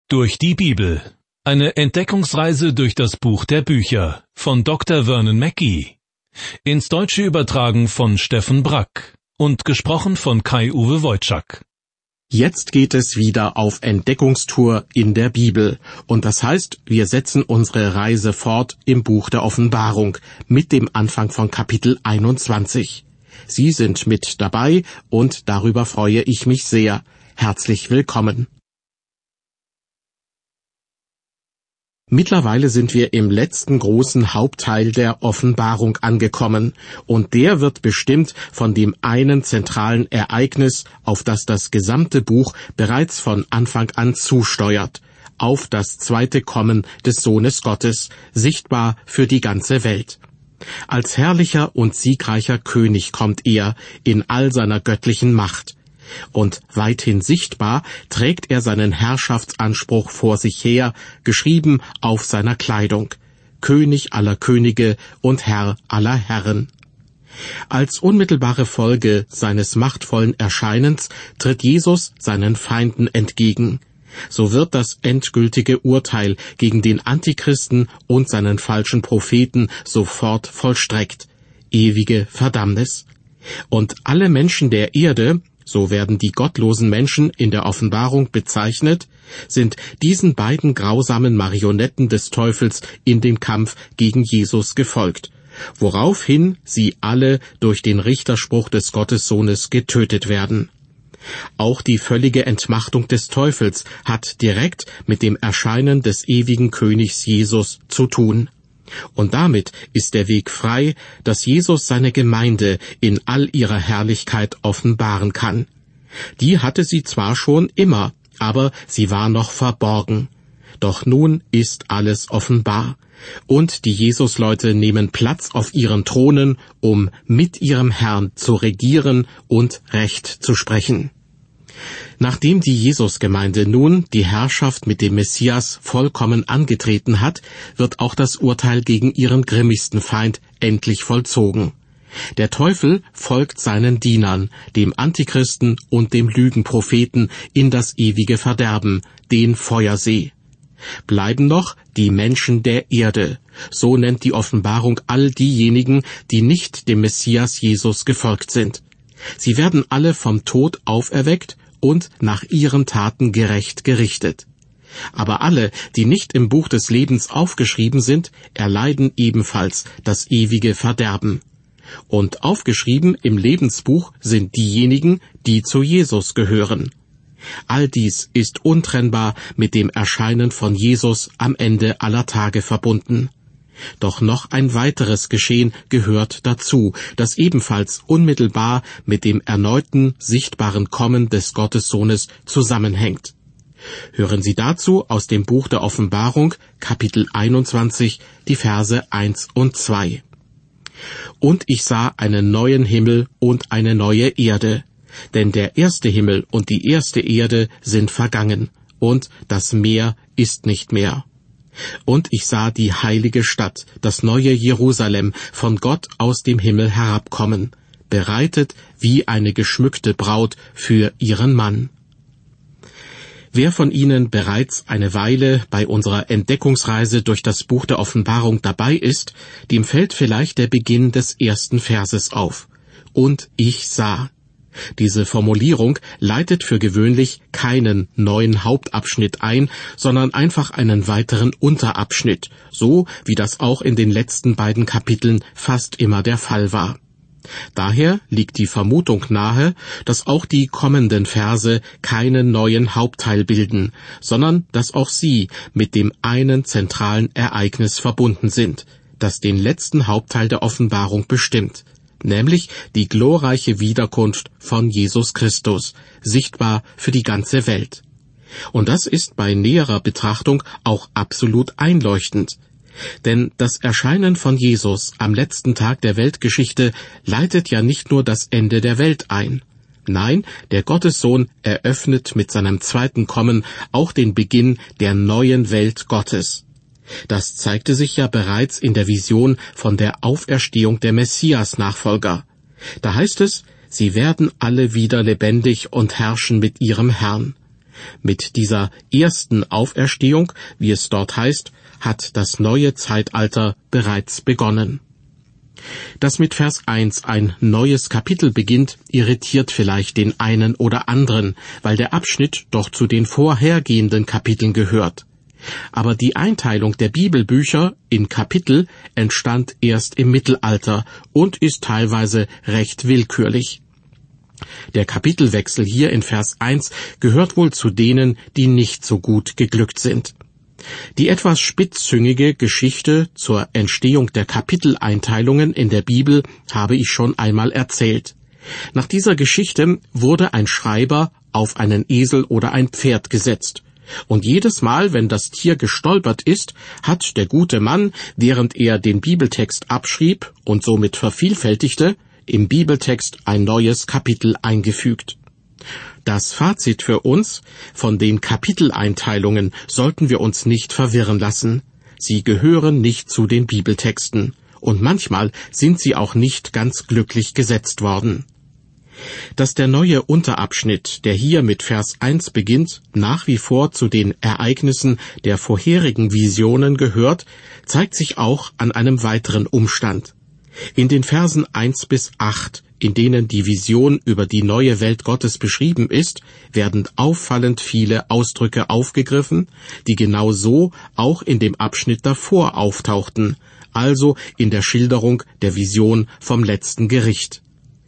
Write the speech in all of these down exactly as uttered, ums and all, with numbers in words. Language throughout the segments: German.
Durch die Bibel. Eine Entdeckungsreise durch das Buch der Bücher von Doktor Vernon Mackey. Ins Deutsche übertragen von Steffen Brack und gesprochen von Kai-Uwe Wojczak. Jetzt geht es wieder auf Entdeckungstour in der Bibel. Und das heißt, wir setzen unsere Reise fort im Buch der Offenbarung mit dem Anfang von Kapitel einundzwanzig. Sie sind mit dabei und darüber freue ich mich sehr. Herzlich willkommen. Mittlerweile sind wir im letzten großen Hauptteil der Offenbarung angekommen, und der wird bestimmt von dem einen zentralen Ereignis, auf das das gesamte Buch bereits von Anfang an zusteuert, auf das zweite Kommen des Sohnes Gottes, sichtbar für die ganze Welt. Als herrlicher und siegreicher König kommt er in all seiner göttlichen Macht. Und weithin sichtbar trägt er seinen Herrschaftsanspruch vor sich her, geschrieben auf seiner Kleidung: König aller Könige und Herr aller Herren. Als unmittelbare Folge seines machtvollen Erscheinens tritt Jesus seinen Feinden entgegen. So wird das endgültige Urteil gegen den Antichristen und seinen falschen Propheten sofort vollstreckt: ewige Verdammnis. Und alle Menschen der Erde, so werden die gottlosen Menschen in der Offenbarung bezeichnet, sind diesen beiden grausamen Marionetten des Teufels in den Kampf gegen Jesus gefolgt, woraufhin sie alle durch den Richterspruch des Gottessohnes getötet werden. Auch die völlige Entmachtung des Teufels hat direkt mit dem Erscheinen des ewigen Königs Jesus zu tun. Und damit ist der Weg frei, dass Jesus seine Gemeinde in all ihrer Herrlichkeit offenbaren kann. Die hatte sie zwar schon immer, aber sie war noch verborgen. Doch nun ist alles offenbar, und die Jesusleute nehmen Platz auf ihren Thronen, um mit ihrem Herrn zu regieren und Recht zu sprechen. Nachdem die Jesusgemeinde nun die Herrschaft mit dem Messias vollkommen angetreten hat, wird auch das Urteil gegen ihren grimmigsten Feind endlich vollzogen. Der Teufel folgt seinen Dienern, dem Antichristen und dem Lügenpropheten, in das ewige Verderben, den Feuersee. Bleiben noch die Menschen der Erde. So nennt die Offenbarung all diejenigen, die nicht dem Messias Jesus gefolgt sind. Sie werden alle vom Tod auferweckt und nach ihren Taten gerecht gerichtet. Aber alle, die nicht im Buch des Lebens aufgeschrieben sind, erleiden ebenfalls das ewige Verderben. Und aufgeschrieben im Lebensbuch sind diejenigen, die zu Jesus gehören. All dies ist untrennbar mit dem Erscheinen von Jesus am Ende aller Tage verbunden. Doch noch ein weiteres Geschehen gehört dazu, das ebenfalls unmittelbar mit dem erneuten, sichtbaren Kommen des Gottessohnes zusammenhängt. Hören Sie dazu aus dem Buch der Offenbarung, Kapitel einundzwanzig, die Verse eins und zwei. Und ich sah einen neuen Himmel und eine neue Erde, denn der erste Himmel und die erste Erde sind vergangen, und das Meer ist nicht mehr. Und ich sah die heilige Stadt, das neue Jerusalem, von Gott aus dem Himmel herabkommen, bereitet wie eine geschmückte Braut für ihren Mann. Wer von Ihnen bereits eine Weile bei unserer Entdeckungsreise durch das Buch der Offenbarung dabei ist, dem fällt vielleicht der Beginn des ersten Verses auf. Und ich sah. Diese Formulierung leitet für gewöhnlich keinen neuen Hauptabschnitt ein, sondern einfach einen weiteren Unterabschnitt, so wie das auch in den letzten beiden Kapiteln fast immer der Fall war. Daher liegt die Vermutung nahe, dass auch die kommenden Verse keinen neuen Hauptteil bilden, sondern dass auch sie mit dem einen zentralen Ereignis verbunden sind, das den letzten Hauptteil der Offenbarung bestimmt, nämlich die glorreiche Wiederkunft von Jesus Christus, sichtbar für die ganze Welt. Und das ist bei näherer Betrachtung auch absolut einleuchtend. Denn das Erscheinen von Jesus am letzten Tag der Weltgeschichte leitet ja nicht nur das Ende der Welt ein. Nein, der Gottessohn eröffnet mit seinem zweiten Kommen auch den Beginn der neuen Welt Gottes. Das zeigte sich ja bereits in der Vision von der Auferstehung der Messias-Nachfolger. Da heißt es, sie werden alle wieder lebendig und herrschen mit ihrem Herrn. Mit dieser ersten Auferstehung, wie es dort heißt, hat das neue Zeitalter bereits begonnen. Dass mit Vers eins ein neues Kapitel beginnt, irritiert vielleicht den einen oder anderen, weil der Abschnitt doch zu den vorhergehenden Kapiteln gehört. Aber die Einteilung der Bibelbücher in Kapitel entstand erst im Mittelalter und ist teilweise recht willkürlich. Der Kapitelwechsel hier in Vers eins gehört wohl zu denen, die nicht so gut geglückt sind. Die etwas spitzzüngige Geschichte zur Entstehung der Kapiteleinteilungen in der Bibel habe ich schon einmal erzählt. Nach dieser Geschichte wurde ein Schreiber auf einen Esel oder ein Pferd gesetzt. Und jedes Mal, wenn das Tier gestolpert ist, hat der gute Mann, während er den Bibeltext abschrieb und somit vervielfältigte, im Bibeltext ein neues Kapitel eingefügt. Das Fazit für uns: Von den Kapiteleinteilungen sollten wir uns nicht verwirren lassen. Sie gehören nicht zu den Bibeltexten, und manchmal sind sie auch nicht ganz glücklich gesetzt worden. Dass der neue Unterabschnitt, der hier mit Vers eins beginnt, nach wie vor zu den Ereignissen der vorherigen Visionen gehört, zeigt sich auch an einem weiteren Umstand. In den Versen eins bis acht, in denen die Vision über die neue Welt Gottes beschrieben ist, werden auffallend viele Ausdrücke aufgegriffen, die genau so auch in dem Abschnitt davor auftauchten, also in der Schilderung der Vision vom letzten Gericht.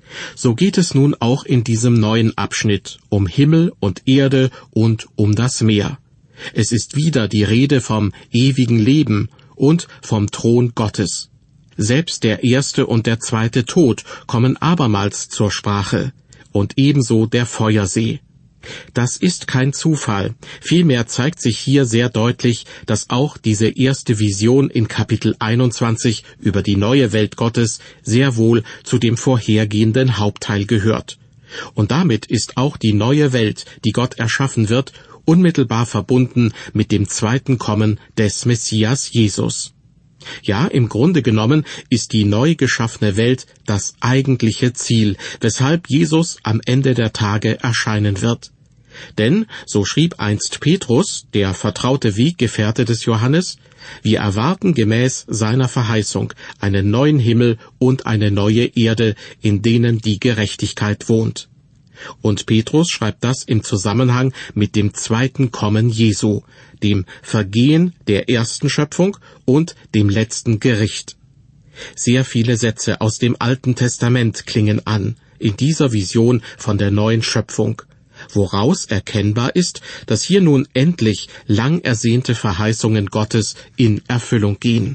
So geht es nun auch in diesem neuen Abschnitt um Himmel und Erde und um das Meer. Es ist wieder die Rede vom ewigen Leben und vom Thron Gottes. Selbst der erste und der zweite Tod kommen abermals zur Sprache, und ebenso der Feuersee. Das ist kein Zufall, vielmehr zeigt sich hier sehr deutlich, dass auch diese erste Vision in Kapitel einundzwanzig über die neue Welt Gottes sehr wohl zu dem vorhergehenden Hauptteil gehört. Und damit ist auch die neue Welt, die Gott erschaffen wird, unmittelbar verbunden mit dem zweiten Kommen des Messias Jesus. Ja, im Grunde genommen ist die neu geschaffene Welt das eigentliche Ziel, weshalb Jesus am Ende der Tage erscheinen wird. Denn, so schrieb einst Petrus, der vertraute Weggefährte des Johannes, wir erwarten gemäß seiner Verheißung einen neuen Himmel und eine neue Erde, in denen die Gerechtigkeit wohnt. Und Petrus schreibt das im Zusammenhang mit dem zweiten Kommen Jesu, dem Vergehen der ersten Schöpfung und dem letzten Gericht. Sehr viele Sätze aus dem Alten Testament klingen an, in dieser Vision von der neuen Schöpfung, woraus erkennbar ist, dass hier nun endlich lang ersehnte Verheißungen Gottes in Erfüllung gehen.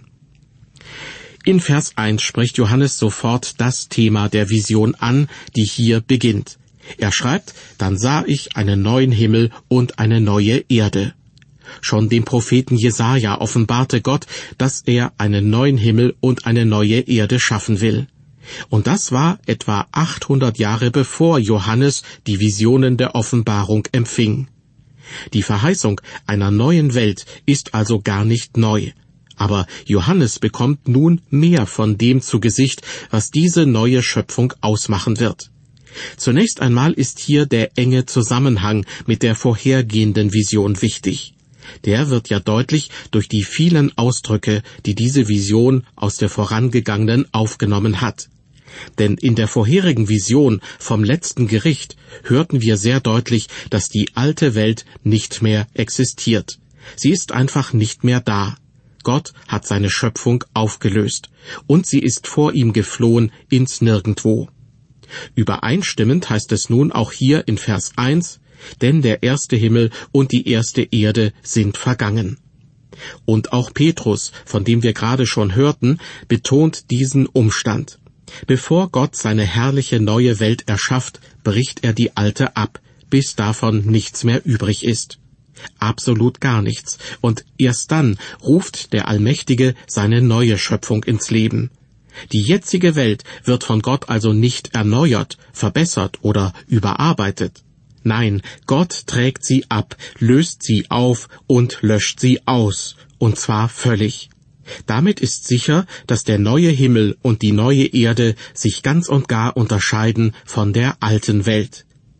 In Vers eins spricht Johannes sofort das Thema der Vision an, die hier beginnt. Er schreibt, dann sah ich einen neuen Himmel und eine neue Erde. Schon dem Propheten Jesaja offenbarte Gott, dass er einen neuen Himmel und eine neue Erde schaffen will. Und das war etwa achthundert Jahre bevor Johannes die Visionen der Offenbarung empfing. Die Verheißung einer neuen Welt ist also gar nicht neu. Aber Johannes bekommt nun mehr von dem zu Gesicht, was diese neue Schöpfung ausmachen wird. Zunächst einmal ist hier der enge Zusammenhang mit der vorhergehenden Vision wichtig. Der wird ja deutlich durch die vielen Ausdrücke, die diese Vision aus der vorangegangenen aufgenommen hat. Denn in der vorherigen Vision vom letzten Gericht hörten wir sehr deutlich, dass die alte Welt nicht mehr existiert. Sie ist einfach nicht mehr da. Gott hat seine Schöpfung aufgelöst, und sie ist vor ihm geflohen ins Nirgendwo. Übereinstimmend heißt es nun auch hier in Vers eins, denn der erste Himmel und die erste Erde sind vergangen. Und auch Petrus, von dem wir gerade schon hörten, betont diesen Umstand. Bevor Gott seine herrliche neue Welt erschafft, bricht er die alte ab, bis davon nichts mehr übrig ist. Absolut gar nichts. Und erst dann ruft der Allmächtige seine neue Schöpfung ins Leben. Die jetzige Welt wird von Gott also nicht erneuert, verbessert oder überarbeitet. Nein, Gott trägt sie ab, löst sie auf und löscht sie aus, und zwar völlig. Damit ist sicher, dass der neue Himmel und die neue Erde sich ganz und gar unterscheiden von der alten Welt.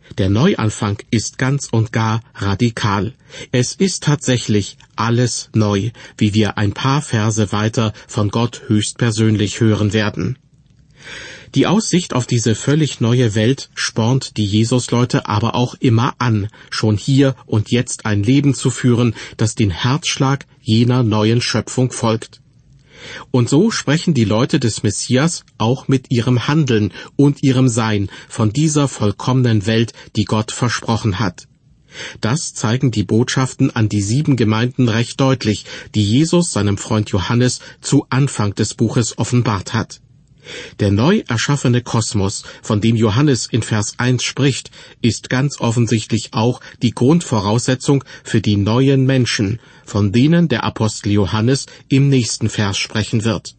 Der Neuanfang ist ganz und gar radikal. Es ist tatsächlich alles neu, wie wir ein paar Verse weiter von Gott höchstpersönlich hören werden. Die Aussicht auf diese völlig neue Welt spornt die Jesusleute aber auch immer an, schon hier und jetzt ein Leben zu führen, das den Herzschlag jener neuen Schöpfung folgt. Und so sprechen die Leute des Messias auch mit ihrem Handeln und ihrem Sein von dieser vollkommenen Welt, die Gott versprochen hat. Das zeigen die Botschaften an die sieben Gemeinden recht deutlich, die Jesus seinem Freund Johannes zu Anfang des Buches offenbart hat. Der neu erschaffene Kosmos, von dem Johannes in Vers eins spricht, ist ganz offensichtlich auch die Grundvoraussetzung für die neuen Menschen, von denen der Apostel Johannes im nächsten Vers sprechen wird.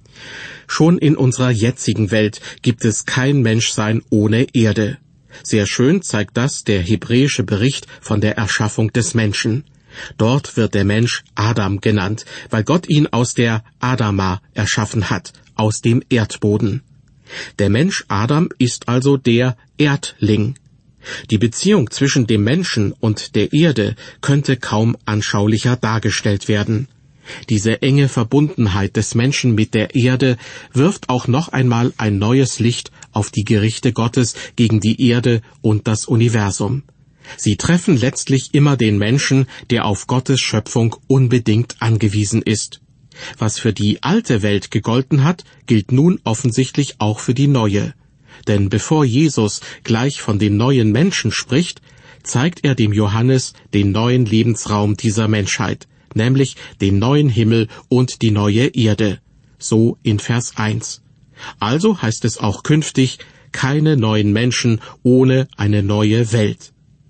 Schon in unserer jetzigen Welt gibt es kein Menschsein ohne Erde. Sehr schön zeigt das der hebräische Bericht von der Erschaffung des Menschen. Dort wird der Mensch Adam genannt, weil Gott ihn aus der Adama erschaffen hat, aus dem Erdboden. Der Mensch Adam ist also der Erdling. Die Beziehung zwischen dem Menschen und der Erde könnte kaum anschaulicher dargestellt werden. Diese enge Verbundenheit des Menschen mit der Erde wirft auch noch einmal ein neues Licht auf die Gerichte Gottes gegen die Erde und das Universum. Sie treffen letztlich immer den Menschen, der auf Gottes Schöpfung unbedingt angewiesen ist. Was für die alte Welt gegolten hat, gilt nun offensichtlich auch für die neue. Denn bevor Jesus gleich von den neuen Menschen spricht, zeigt er dem Johannes den neuen Lebensraum dieser Menschheit, nämlich den neuen Himmel und die neue Erde. So in Vers eins. Also heißt es auch künftig, keine neuen Menschen ohne eine neue Welt.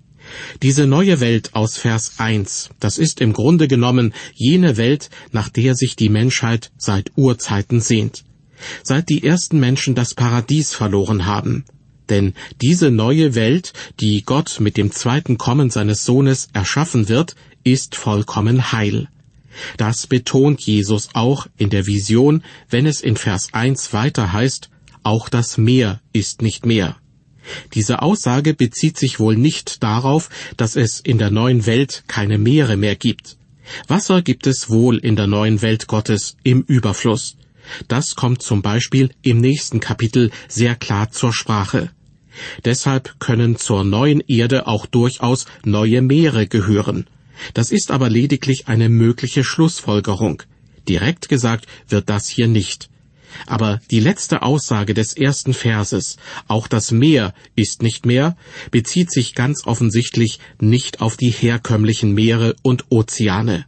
Diese neue Welt aus Vers eins, das ist im Grunde genommen jene Welt, nach der sich die Menschheit seit Urzeiten sehnt. Seit die ersten Menschen das Paradies verloren haben. Denn diese neue Welt, die Gott mit dem zweiten Kommen seines Sohnes erschaffen wird, ist vollkommen heil. Das betont Jesus auch in der Vision, wenn es in Vers eins weiter heißt, auch das Meer ist nicht mehr. Diese Aussage bezieht sich wohl nicht darauf, dass es in der neuen Welt keine Meere mehr gibt. Wasser gibt es wohl in der neuen Welt Gottes im Überfluss. Das kommt zum Beispiel im nächsten Kapitel sehr klar zur Sprache. Deshalb können zur neuen Erde auch durchaus neue Meere gehören. Das ist aber lediglich eine mögliche Schlussfolgerung. Direkt gesagt wird das hier nicht. Aber die letzte Aussage des ersten Verses, auch das Meer ist nicht mehr, bezieht sich ganz offensichtlich nicht auf die herkömmlichen Meere und Ozeane.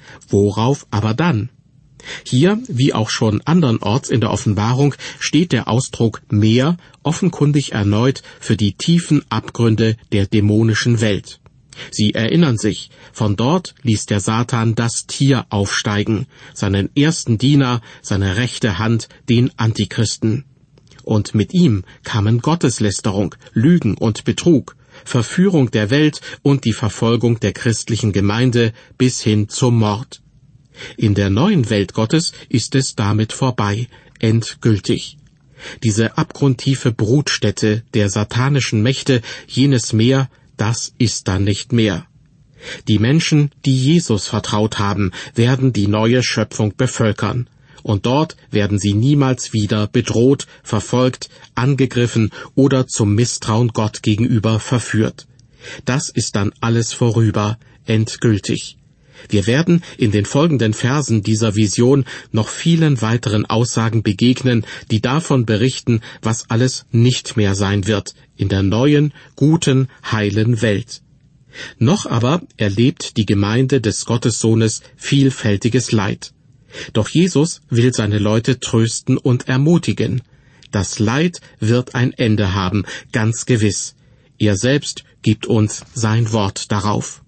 Worauf aber dann? Hier, wie auch schon andernorts in der Offenbarung, steht der Ausdruck Meer offenkundig erneut für die tiefen Abgründe der dämonischen Welt. Sie erinnern sich, von dort ließ der Satan das Tier aufsteigen, seinen ersten Diener, seine rechte Hand, den Antichristen. Und mit ihm kamen Gotteslästerung, Lügen und Betrug, Verführung der Welt und die Verfolgung der christlichen Gemeinde bis hin zum Mord. In der neuen Welt Gottes ist es damit vorbei, endgültig. Diese abgrundtiefe Brutstätte der satanischen Mächte, jenes Meer, das ist dann nicht mehr. Die Menschen, die Jesus vertraut haben, werden die neue Schöpfung bevölkern. Und dort werden sie niemals wieder bedroht, verfolgt, angegriffen oder zum Misstrauen Gott gegenüber verführt. Das ist dann alles vorüber, endgültig. Wir werden in den folgenden Versen dieser Vision noch vielen weiteren Aussagen begegnen, die davon berichten, was alles nicht mehr sein wird in der neuen, guten, heilen Welt. Noch aber erlebt die Gemeinde des Gottessohnes vielfältiges Leid. Doch Jesus will seine Leute trösten und ermutigen. Das Leid wird ein Ende haben, ganz gewiss. Er selbst gibt uns sein Wort darauf.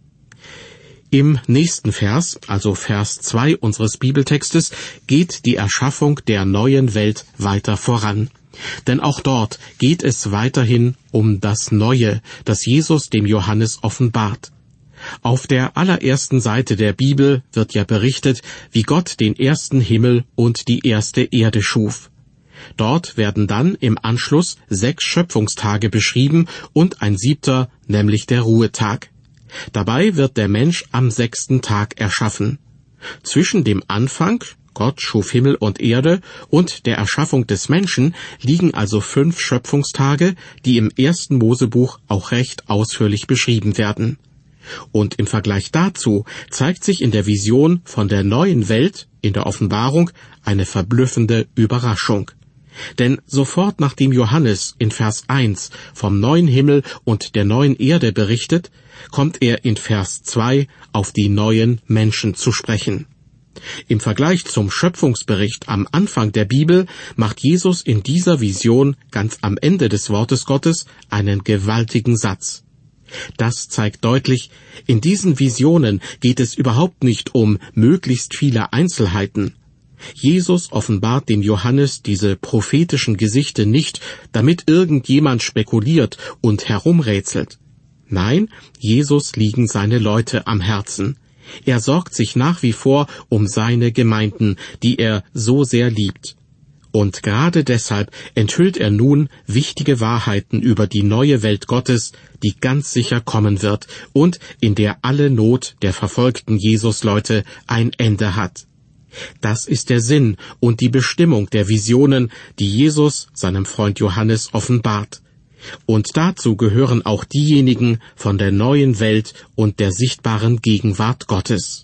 Im nächsten Vers, also Vers zwei unseres Bibeltextes, geht die Erschaffung der neuen Welt weiter voran. Denn auch dort geht es weiterhin um das Neue, das Jesus dem Johannes offenbart. Auf der allerersten Seite der Bibel wird ja berichtet, wie Gott den ersten Himmel und die erste Erde schuf. Dort werden dann im Anschluss sechs Schöpfungstage beschrieben und ein siebter, nämlich der Ruhetag. Dabei wird der Mensch am sechsten Tag erschaffen. Zwischen dem Anfang, Gott schuf Himmel und Erde, und der Erschaffung des Menschen liegen also fünf Schöpfungstage, die im ersten Mosebuch auch recht ausführlich beschrieben werden. Und im Vergleich dazu zeigt sich in der Vision von der neuen Welt, in der Offenbarung, eine verblüffende Überraschung. Denn sofort nachdem Johannes in Vers eins vom neuen Himmel und der neuen Erde berichtet, kommt er in Vers zwei auf die neuen Menschen zu sprechen. Im Vergleich zum Schöpfungsbericht am Anfang der Bibel macht Jesus in dieser Vision ganz am Ende des Wortes Gottes einen gewaltigen Satz. Das zeigt deutlich, in diesen Visionen geht es überhaupt nicht um möglichst viele Einzelheiten. Jesus offenbart dem Johannes diese prophetischen Gesichte nicht, damit irgendjemand spekuliert und herumrätselt. Nein, Jesus liegen seine Leute am Herzen. Er sorgt sich nach wie vor um seine Gemeinden, die er so sehr liebt. Und gerade deshalb enthüllt er nun wichtige Wahrheiten über die neue Welt Gottes, die ganz sicher kommen wird und in der alle Not der verfolgten Jesusleute ein Ende hat. Das ist der Sinn und die Bestimmung der Visionen, die Jesus seinem Freund Johannes offenbart. Und dazu gehören auch diejenigen von der neuen Welt und der sichtbaren Gegenwart Gottes.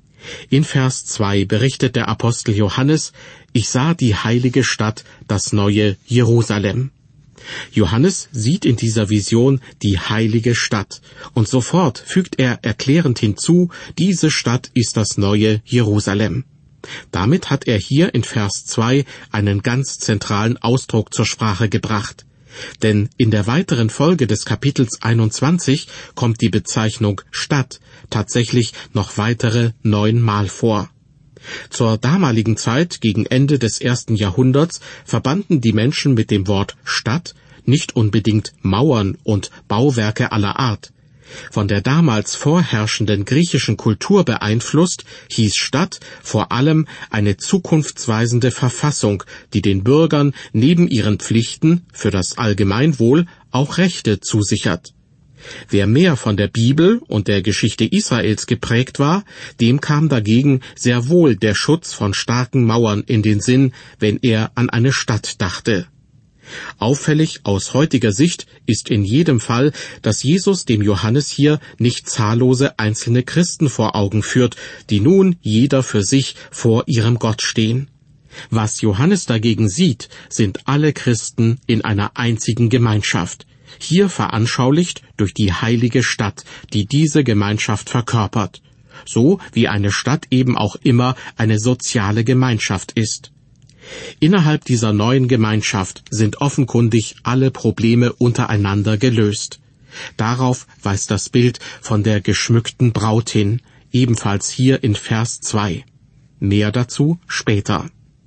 In Vers zwei berichtet der Apostel Johannes: Ich sah die heilige Stadt, das neue Jerusalem. Johannes sieht in dieser Vision die heilige Stadt, und sofort fügt er erklärend hinzu, diese Stadt ist das neue Jerusalem. Damit hat er hier in Vers zwei einen ganz zentralen Ausdruck zur Sprache gebracht. Denn in der weiteren Folge des Kapitels einundzwanzig kommt die Bezeichnung Stadt tatsächlich noch weitere neunmal vor. Zur damaligen Zeit, gegen Ende des ersten Jahrhunderts, verbanden die Menschen mit dem Wort Stadt nicht unbedingt Mauern und Bauwerke aller Art. Von der damals vorherrschenden griechischen Kultur beeinflusst, hieß Stadt vor allem eine zukunftsweisende Verfassung, die den Bürgern neben ihren Pflichten für das Allgemeinwohl auch Rechte zusichert. Wer mehr von der Bibel und der Geschichte Israels geprägt war, dem kam dagegen sehr wohl der Schutz von starken Mauern in den Sinn, wenn er an eine Stadt dachte. Auffällig aus heutiger Sicht ist in jedem Fall, dass Jesus dem Johannes hier nicht zahllose einzelne Christen vor Augen führt, die nun jeder für sich vor ihrem Gott stehen. Was Johannes dagegen sieht, sind alle Christen in einer einzigen Gemeinschaft, hier veranschaulicht durch die heilige Stadt, die diese Gemeinschaft verkörpert, so wie eine Stadt eben auch immer eine soziale Gemeinschaft ist. Innerhalb dieser neuen Gemeinschaft sind offenkundig alle Probleme untereinander gelöst. Darauf weist das Bild von der geschmückten Braut hin, ebenfalls hier in Vers zwei. Mehr dazu später.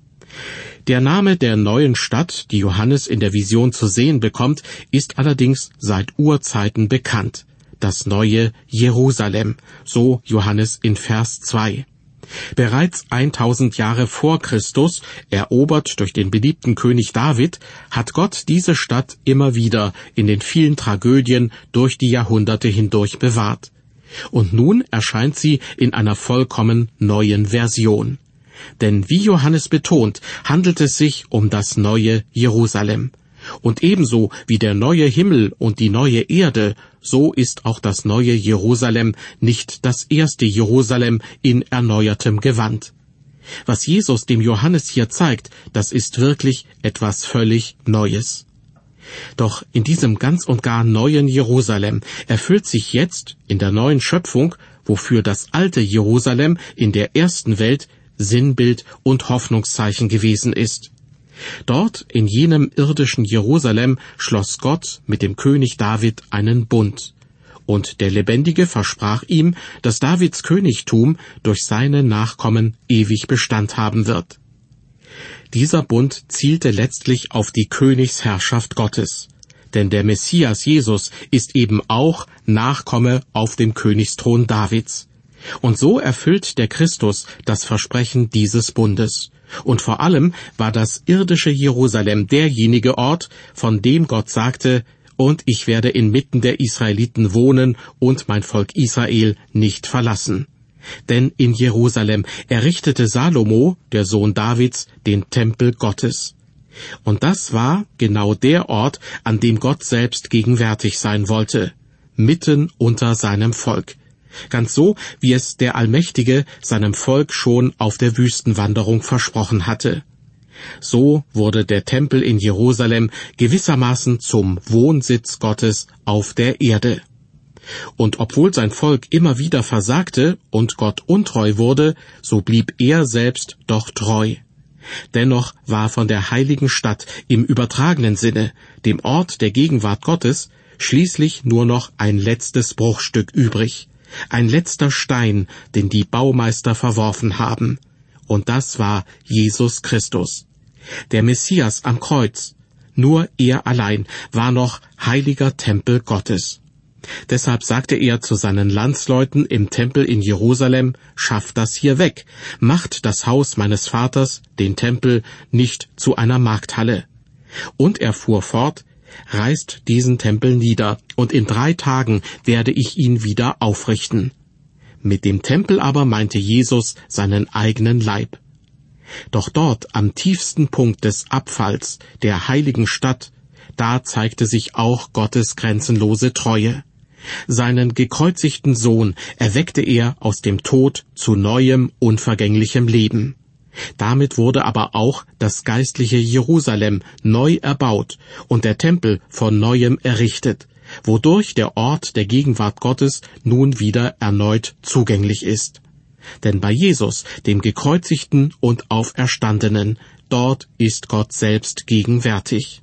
Der Name der neuen Stadt, die Johannes in der Vision zu sehen bekommt, ist allerdings seit Urzeiten bekannt. Das neue Jerusalem, so Johannes in Vers zwei. Bereits eintausend Jahre vor Christus, erobert durch den beliebten König David, hat Gott diese Stadt immer wieder in den vielen Tragödien durch die Jahrhunderte hindurch bewahrt. Und nun erscheint sie in einer vollkommen neuen Version. Denn wie Johannes betont, handelt es sich um das neue Jerusalem. Und ebenso wie der neue Himmel und die neue Erde, so ist auch das neue Jerusalem nicht das erste Jerusalem in erneuertem Gewand. Was Jesus dem Johannes hier zeigt, das ist wirklich etwas völlig Neues. Doch in diesem ganz und gar neuen Jerusalem erfüllt sich jetzt in der neuen Schöpfung, wofür das alte Jerusalem in der ersten Welt Sinnbild und Hoffnungszeichen gewesen ist. Dort, in jenem irdischen Jerusalem, schloss Gott mit dem König David einen Bund. Und der Lebendige versprach ihm, dass Davids Königtum durch seine Nachkommen ewig Bestand haben wird. Dieser Bund zielte letztlich auf die Königsherrschaft Gottes. Denn der Messias Jesus ist eben auch Nachkomme auf dem Königsthron Davids. Und so erfüllt der Christus das Versprechen dieses Bundes. Und vor allem war das irdische Jerusalem derjenige Ort, von dem Gott sagte, und ich werde inmitten der Israeliten wohnen und mein Volk Israel nicht verlassen. Denn in Jerusalem errichtete Salomo, der Sohn Davids, den Tempel Gottes. Und das war genau der Ort, an dem Gott selbst gegenwärtig sein wollte, mitten unter seinem Volk. Ganz so, wie es der Allmächtige seinem Volk schon auf der Wüstenwanderung versprochen hatte. So wurde der Tempel in Jerusalem gewissermaßen zum Wohnsitz Gottes auf der Erde. Und obwohl sein Volk immer wieder versagte und Gott untreu wurde, so blieb er selbst doch treu. Dennoch war von der heiligen Stadt im übertragenen Sinne, dem Ort der Gegenwart Gottes, schließlich nur noch ein letztes Bruchstück übrig, ein letzter Stein, den die Baumeister verworfen haben. Und das war Jesus Christus, der Messias am Kreuz. Nur er allein war noch heiliger Tempel Gottes. Deshalb sagte er zu seinen Landsleuten im Tempel in Jerusalem, schafft das hier weg, macht das Haus meines Vaters, den Tempel, nicht zu einer Markthalle. Und er fuhr fort, reißt diesen Tempel nieder, und in drei Tagen werde ich ihn wieder aufrichten. Mit dem Tempel aber meinte Jesus seinen eigenen Leib. Doch dort, am tiefsten Punkt des Abfalls, der heiligen Stadt, da zeigte sich auch Gottes grenzenlose Treue. Seinen gekreuzigten Sohn erweckte er aus dem Tod zu neuem, unvergänglichem Leben. Damit wurde aber auch das geistliche Jerusalem neu erbaut und der Tempel von neuem errichtet, wodurch der Ort der Gegenwart Gottes nun wieder erneut zugänglich ist. Denn bei Jesus, dem Gekreuzigten und Auferstandenen, dort ist Gott selbst gegenwärtig.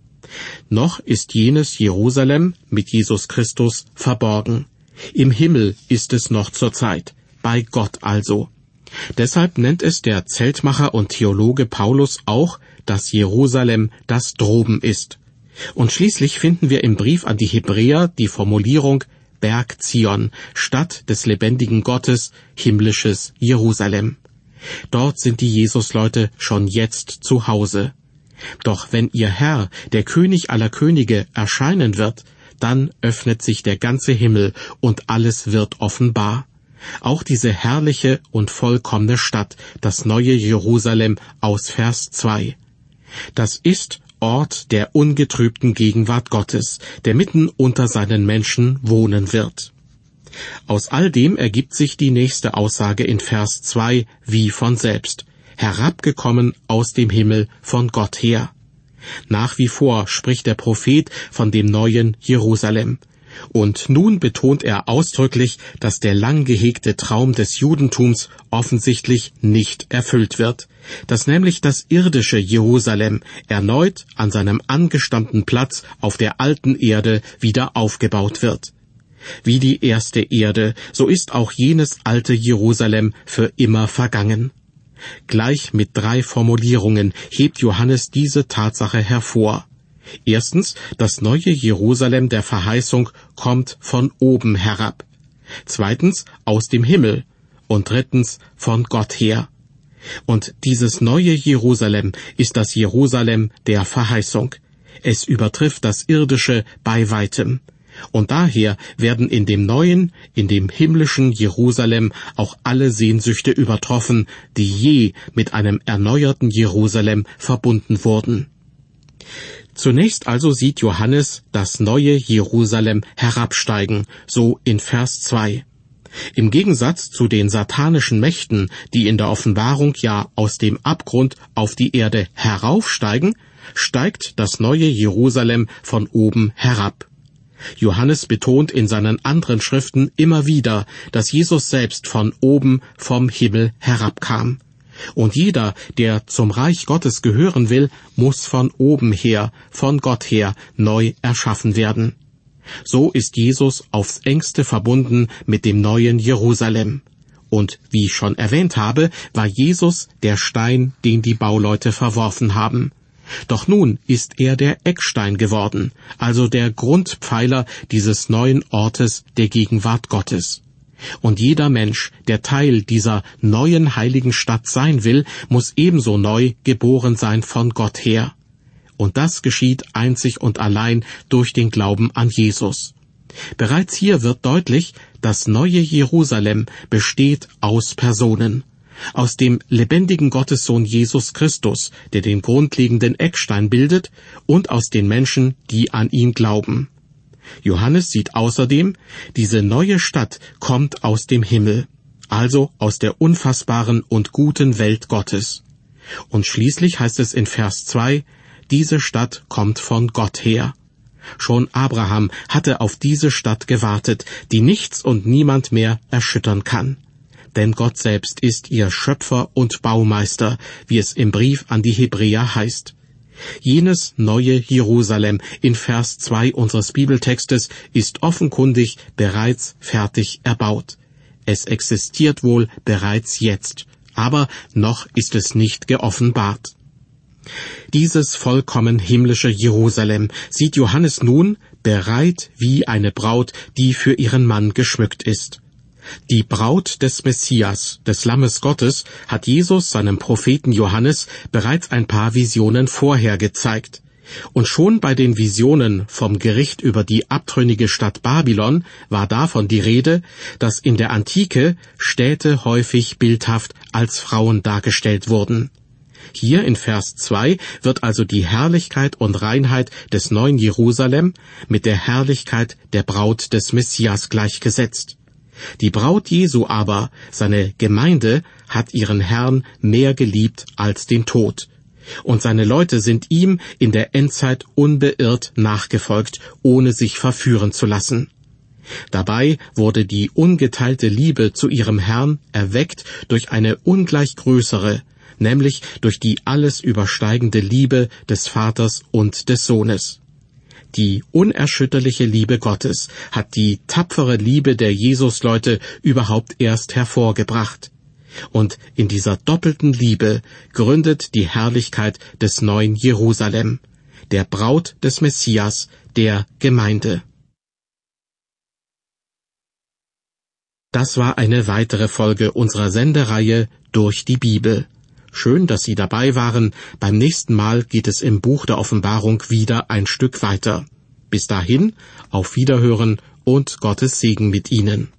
Noch ist jenes Jerusalem mit Jesus Christus verborgen. Im Himmel ist es noch zur Zeit, bei Gott also. Deshalb nennt es der Zeltmacher und Theologe Paulus auch, dass Jerusalem das Droben ist. Und schließlich finden wir im Brief an die Hebräer die Formulierung Berg Zion, Stadt des lebendigen Gottes, himmlisches Jerusalem. Dort sind die Jesusleute schon jetzt zu Hause. Doch wenn ihr Herr, der König aller Könige, erscheinen wird, dann öffnet sich der ganze Himmel und alles wird offenbar. Auch diese herrliche und vollkommene Stadt, das neue Jerusalem aus Vers zwei. Das ist Ort der ungetrübten Gegenwart Gottes, der mitten unter seinen Menschen wohnen wird. Aus all dem ergibt sich die nächste Aussage in Vers zwei wie von selbst. Herabgekommen aus dem Himmel von Gott her. Nach wie vor spricht der Prophet von dem neuen Jerusalem. Und nun betont er ausdrücklich, dass der lang gehegte Traum des Judentums offensichtlich nicht erfüllt wird, dass nämlich das irdische Jerusalem erneut an seinem angestammten Platz auf der alten Erde wieder aufgebaut wird. Wie die erste Erde, so ist auch jenes alte Jerusalem für immer vergangen. Gleich mit drei Formulierungen hebt Johannes diese Tatsache hervor. Erstens, das neue Jerusalem der Verheißung kommt von oben herab. Zweitens, aus dem Himmel. Und drittens, von Gott her. Und dieses neue Jerusalem ist das Jerusalem der Verheißung. Es übertrifft das irdische bei weitem. Und daher werden in dem neuen, in dem himmlischen Jerusalem auch alle Sehnsüchte übertroffen, die je mit einem erneuerten Jerusalem verbunden wurden. Zunächst also sieht Johannes das neue Jerusalem herabsteigen, so in Vers zwei. Im Gegensatz zu den satanischen Mächten, die in der Offenbarung ja aus dem Abgrund auf die Erde heraufsteigen, steigt das neue Jerusalem von oben herab. Johannes betont in seinen anderen Schriften immer wieder, dass Jesus selbst von oben vom Himmel herabkam. Und jeder, der zum Reich Gottes gehören will, muss von oben her, von Gott her, neu erschaffen werden. So ist Jesus aufs engste verbunden mit dem neuen Jerusalem. Und wie ich schon erwähnt habe, war Jesus der Stein, den die Bauleute verworfen haben. Doch nun ist er der Eckstein geworden, also der Grundpfeiler dieses neuen Ortes der Gegenwart Gottes. Und jeder Mensch, der Teil dieser neuen heiligen Stadt sein will, muss ebenso neu geboren sein von Gott her. Und das geschieht einzig und allein durch den Glauben an Jesus. Bereits hier wird deutlich, das neue Jerusalem besteht aus Personen. Aus dem lebendigen Gottessohn Jesus Christus, der den grundlegenden Eckstein bildet, und aus den Menschen, die an ihn glauben. Johannes sieht außerdem, diese neue Stadt kommt aus dem Himmel, also aus der unfassbaren und guten Welt Gottes. Und schließlich heißt es in Vers zwei, diese Stadt kommt von Gott her. Schon Abraham hatte auf diese Stadt gewartet, die nichts und niemand mehr erschüttern kann. Denn Gott selbst ist ihr Schöpfer und Baumeister, wie es im Brief an die Hebräer heißt. Jenes neue Jerusalem in Vers zwei unseres Bibeltextes ist offenkundig bereits fertig erbaut. Es existiert wohl bereits jetzt, aber noch ist es nicht geoffenbart. Dieses vollkommen himmlische Jerusalem sieht Johannes nun bereit wie eine Braut, die für ihren Mann geschmückt ist. Die Braut des Messias, des Lammes Gottes, hat Jesus seinem Propheten Johannes bereits ein paar Visionen vorher gezeigt. Und schon bei den Visionen vom Gericht über die abtrünnige Stadt Babylon war davon die Rede, dass in der Antike Städte häufig bildhaft als Frauen dargestellt wurden. Hier in Vers zwei wird also die Herrlichkeit und Reinheit des neuen Jerusalem mit der Herrlichkeit der Braut des Messias gleichgesetzt. Die Braut Jesu aber, seine Gemeinde, hat ihren Herrn mehr geliebt als den Tod. Und seine Leute sind ihm in der Endzeit unbeirrt nachgefolgt, ohne sich verführen zu lassen. Dabei wurde die ungeteilte Liebe zu ihrem Herrn erweckt durch eine ungleich größere, nämlich durch die alles übersteigende Liebe des Vaters und des Sohnes. Die unerschütterliche Liebe Gottes hat die tapfere Liebe der Jesusleute überhaupt erst hervorgebracht. Und in dieser doppelten Liebe gründet die Herrlichkeit des neuen Jerusalem, der Braut des Messias, der Gemeinde. Das war eine weitere Folge unserer Sendereihe Durch die Bibel. Schön, dass Sie dabei waren. Beim nächsten Mal geht es im Buch der Offenbarung wieder ein Stück weiter. Bis dahin, auf Wiederhören und Gottes Segen mit Ihnen.